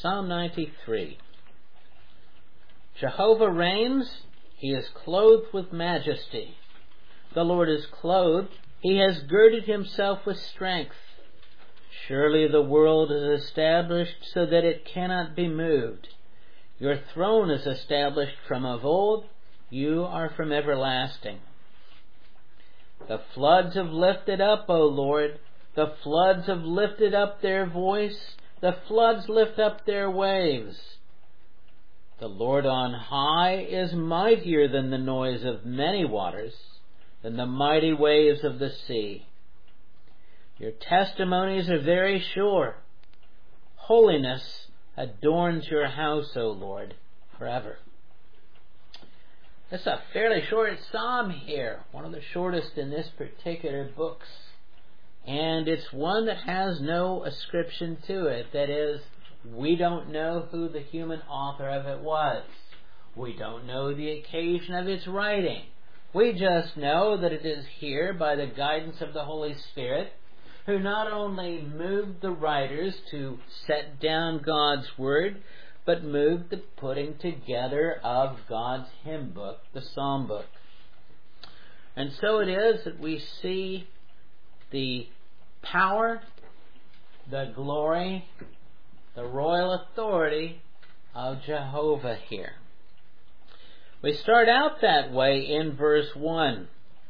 Psalm 93. Jehovah reigns. He is clothed with majesty. The Lord is clothed. He has girded himself with strength. Surely the world is established so that it cannot be moved. Your throne is established from of old. You are from everlasting. The floods have lifted up, O Lord. The floods have lifted up their voice. The floods lift up their waves. The Lord on high is mightier than the noise of many waters, than the mighty waves of the sea. Your testimonies are very sure. Holiness adorns your house, O Lord, forever. It's a fairly short psalm here, one of the shortest in this particular book. And it's one that has no ascription to it. That is, we don't know who the human author of it was. We don't know the occasion of its writing. We just know that it is here by the guidance of the Holy Spirit, who not only moved the writers to set down God's Word, but moved the putting together of God's hymn book, the Psalm book. And so it is that we see the power, the glory, the royal authority of Jehovah here. We start out that way in verse 1.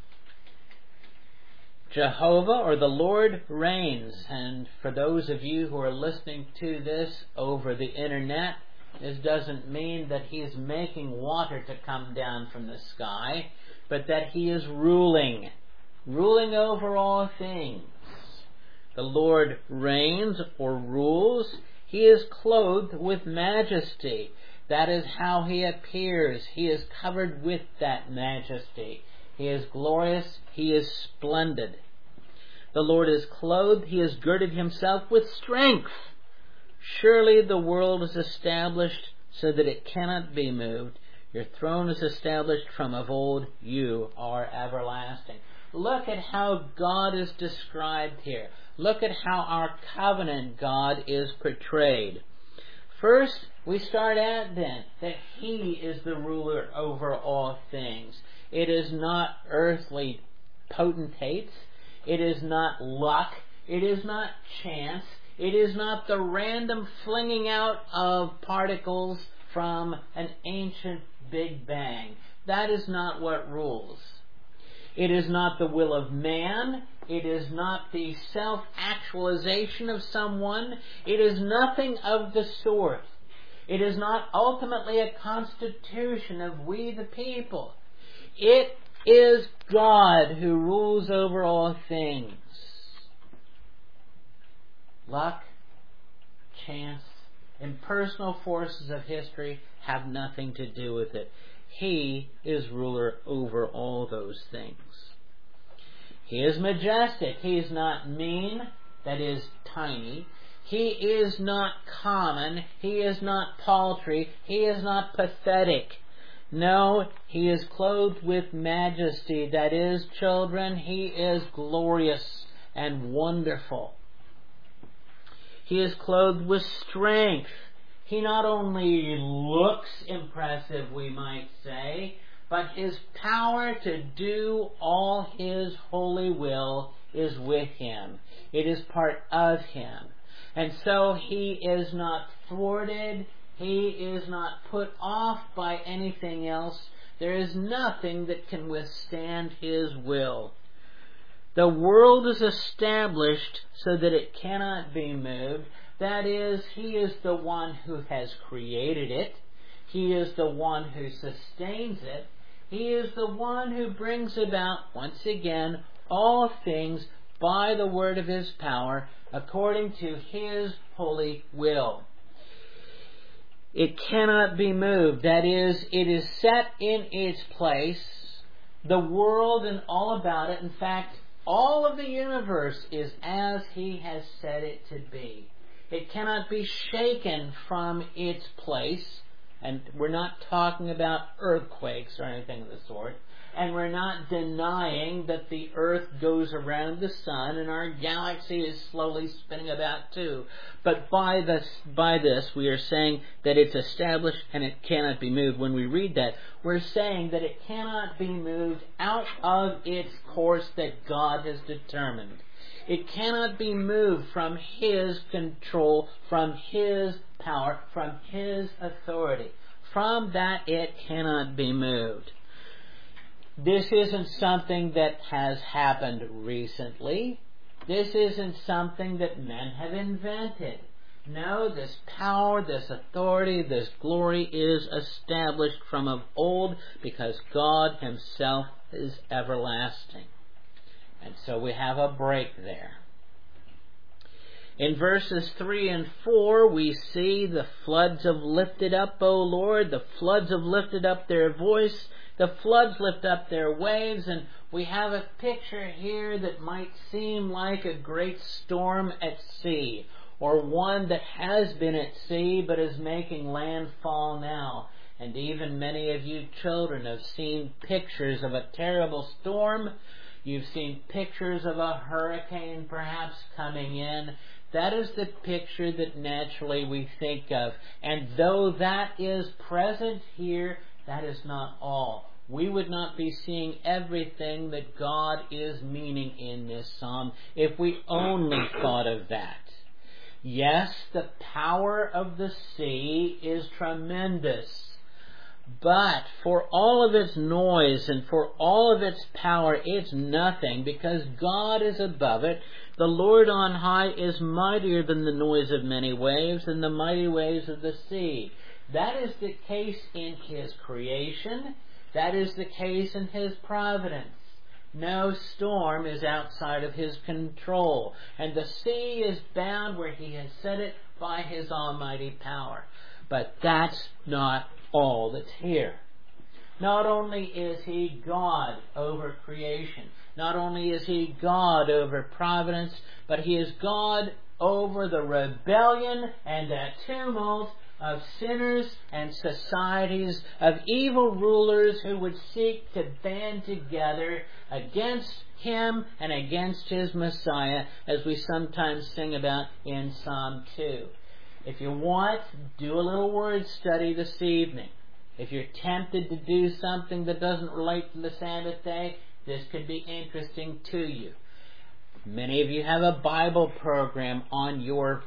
Jehovah, or the Lord, reigns. And for those of you who are listening to this over the internet, this doesn't mean that He is making water to come down from the sky, but that He is ruling over all things. The Lord reigns or rules. He is clothed with majesty. That is how He appears. He is covered with that majesty. He is glorious. He is splendid. The Lord is clothed. He has girded Himself with strength. Surely the world is established so that it cannot be moved. Your throne is established from of old. You are everlasting. Look at how God is described here. Look at how our covenant God is portrayed. First, we start out then that He is the ruler over all things. It is not earthly potentates. It is not luck. It is not chance. It is not the random flinging out of particles from an ancient Big Bang. That is not what rules. It is not the will of man. It is not the self-actualization of someone. It is nothing of the sort. It is not ultimately a constitution of we the people. It is God who rules over all things. Luck, chance, impersonal forces of history have nothing to do with it. He is ruler over all those things. He is majestic. He is not mean, that is, tiny. He is not common. He is not paltry. He is not pathetic. No, He is clothed with majesty. That is, children, He is glorious and wonderful. He is clothed with strength. He not only looks impressive, we might say, but His power to do all His holy will is with Him. It is part of Him. And so He is not thwarted. He is not put off by anything else. There is nothing that can withstand His will. The world is established so that it cannot be moved. That is, He is the one who has created it. He is the one who sustains it. He is the one who brings about, once again, all things by the word of His power, according to His holy will. It cannot be moved. That is, it is set in its place. The world and all about it, in fact, all of the universe is as He has set it to be. It cannot be shaken from its place. And we're not talking about earthquakes or anything of the sort. And we're not denying that the earth goes around the sun and our galaxy is slowly spinning about too. But by this we are saying that it's established and it cannot be moved. When we read that, we're saying that it cannot be moved out of its course that God has determined. It cannot be moved from His control, from His power, from His authority. From that it cannot be moved. This isn't something that has happened recently. This isn't something that men have invented. No, this power, this authority, this glory is established from of old because God Himself is everlasting. And so we have a break there. In verses 3 and 4, we see the floods have lifted up, O Lord. The floods have lifted up their voice. The floods lift up their waves. And we have a picture here that might seem like a great storm at sea, or one that has been at sea but is making landfall now. And even many of you children have seen pictures of a terrible storm. You've seen pictures of a hurricane perhaps coming in. That is the picture that naturally we think of. And though that is present here, that is not all. We would not be seeing everything that God is meaning in this psalm if we only thought of that. Yes, the power of the sea is tremendous. But for all of its noise and for all of its power, it's nothing because God is above it. The Lord on high is mightier than the noise of many waves and the mighty waves of the sea. That is the case in His creation. That is the case in His providence. No storm is outside of His control. And the sea is bound where He has set it by His almighty power. But that's not all that's here. Not only is He God over creation, not only is He God over providence, but He is God over the rebellion and the tumult of sinners and societies, of evil rulers who would seek to band together against Him and against His Messiah, as we sometimes sing about in Psalm 2. If you want, do a little word study this evening. If you're tempted to do something that doesn't relate to the Sabbath day, this could be interesting to you. Many of you have a Bible program on your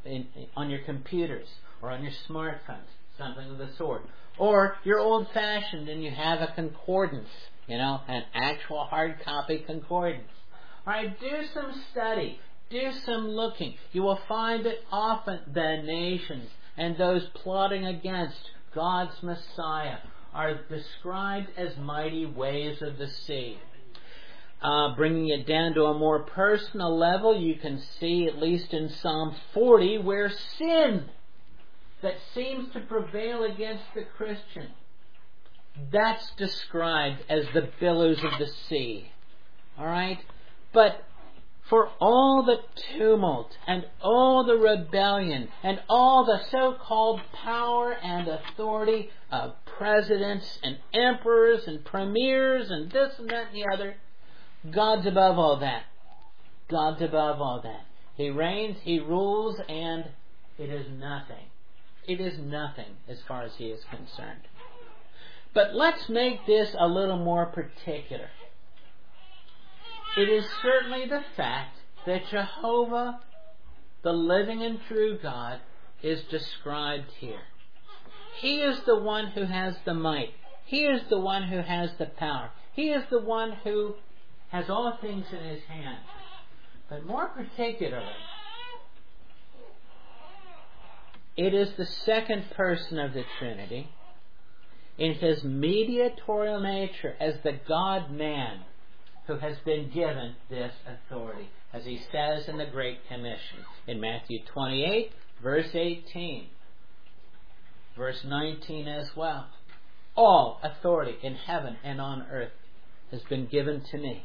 computers or on your smartphones, something of the sort. Or you're old-fashioned and you have a concordance, an actual hard copy concordance. All right, do some study. Do some looking. You will find that often the nations and those plotting against God's Messiah are described as mighty waves of the sea. Bringing it down to a more personal level, you can see, at least in Psalm 40, where sin that seems to prevail against the Christian, that's described as the billows of the sea. All right? But for all the tumult and all the rebellion and all the so-called power and authority of presidents and emperors and premiers and this and that and the other, God's above all that. God's above all that. He reigns, He rules, and it is nothing. It is nothing as far as He is concerned. But let's make this a little more particular. It is certainly the fact that Jehovah, the living and true God, is described here. He is the one who has the might. He is the one who has the power. He is the one who has all things in His hand. But more particularly, it is the second person of the Trinity in His mediatorial nature as the God-man who has been given this authority, as He says in the Great Commission in Matthew 28, verse 18, verse 19 as well. All authority in heaven and on earth has been given to me.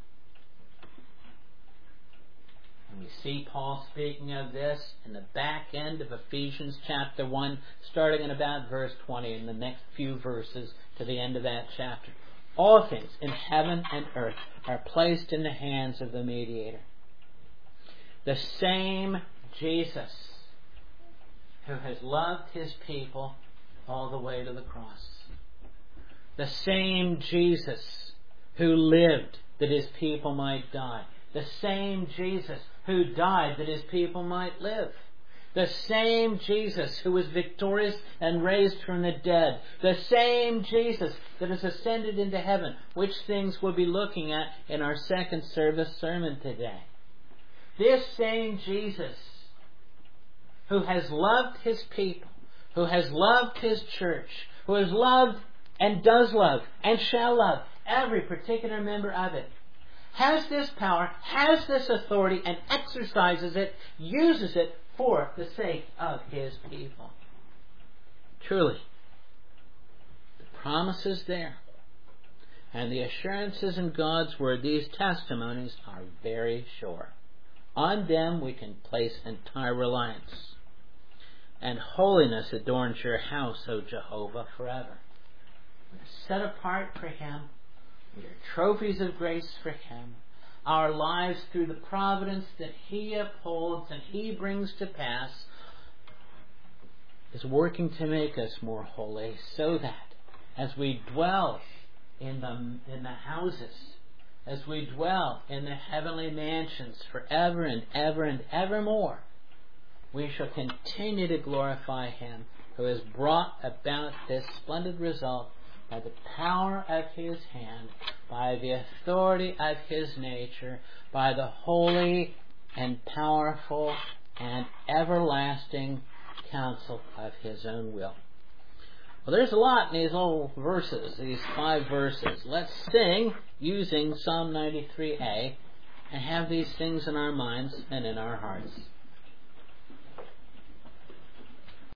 And we see Paul speaking of this in the back end of Ephesians chapter 1, starting in about verse 20, in the next few verses to the end of that chapter. All things in heaven and earth are placed in the hands of the mediator. The same Jesus who has loved his people all the way to the cross. The same Jesus who lived that his people might die. The same Jesus who died that his people might live. The same Jesus who was victorious and raised from the dead. The same Jesus that has ascended into heaven, which things we'll be looking at in our second service sermon today. This same Jesus who has loved his people, who has loved his church, who has loved and does love and shall love every particular member of it, has this power, has this authority, and exercises it, uses it for the sake of his people. Truly, the promise is there. And the assurances in God's Word, these testimonies, are very sure. On them we can place entire reliance. And holiness adorns your house, O Jehovah, forever. We are set apart for him. We are trophies of grace for him. Our lives, through the providence that he upholds and he brings to pass, is working to make us more holy, so that as we dwell in the houses, as we dwell in the heavenly mansions forever and ever and evermore, we shall continue to glorify him who has brought about this splendid result by the power of his hand, by the authority of his nature, by the holy and powerful and everlasting counsel of his own will. Well, there's a lot in these little verses, these 5 verses. Let's sing using Psalm 93a and have these things in our minds and in our hearts.